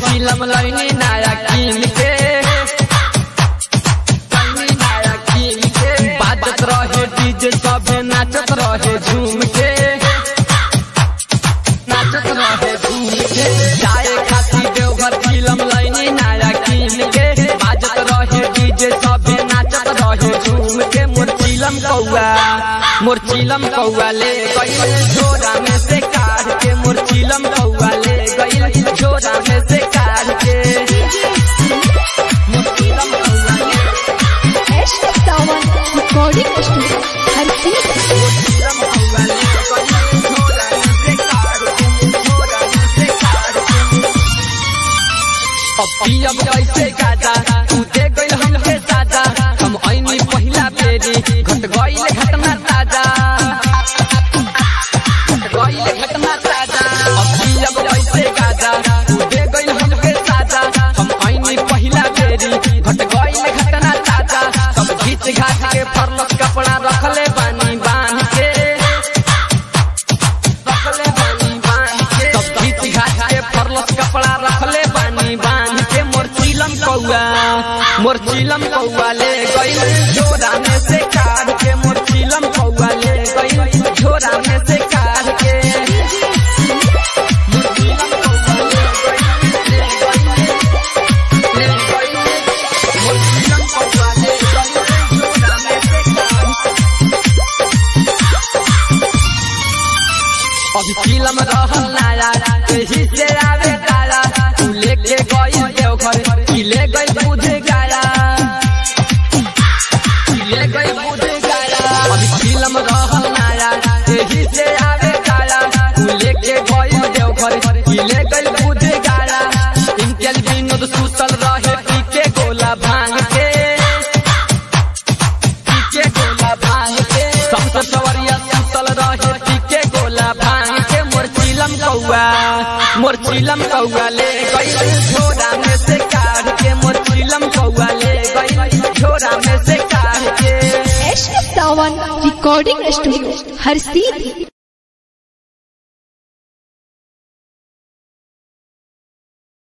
चिलम लैनी नया कीन के बाजत रहे डीजे सभे नाचत रहे झूम के जाए खाती देवघर चिलम लैनी नया कीन के बाजत रहे डीजे सभे नाचत रहे झूम के मोर चिलम कौआ ले गइल झोरा में से काढ़ के मोर चिलम कौआ ले गइल झोरा में से काढ़ के मोर चिलम कौआ ले रिकॉर्डिंग स्टूडियो हर सिंह मोर चिलम कौआ ले गइल झोरा में से काढ़ के झोरा में से काढ़ के अब पियब कैसे गाजा तू दे गइल हमके साजा हम ऐनी पहिला बेरी घट गइल घटना ताजा घटना ताजा अब पियब कैसे गाजा तू दे गइल हमके साजा हम ऐनी पहिला बेरी घट गइल घटना ताजा सब घीच घाट के फरलस कपड़ा रखले बानी बांध के रखले बानी बांध के सब घीच घाट के फरलस कपड़ा रखले बानी बांध के मोर चिलम कौआ ले गइल झोरा में से काढ़ के मोर चिलम कौआ ले गइल झोरा में से काढ़ के मोर चिलम कौआ ले गइल मोर चिलम कौआ ले गइल झोरा में से काढ़ अभी चिलम रहल नाया एही से आवे तारा तू लेके गइल देवघर ले गइल बुझे गाया ले गइल बुझे गाया अभी चिलम रहल नाया एही से आवे तारा तू लेके गइल देवघर ले गइल बुझे गाया इनके विनोद सुतल रहे पीके गोला भांग के पीके गोला भांग के सबसे सवरिया सुतल रहे पीके गोला भांग के मोर चिलम कौआ ले गइल झोरा में से काढ़ के मोर चिलम कौआ ले गइल झोरा में से काढ़ के रिकॉर्डिंग स्टूडियो हर सिंह।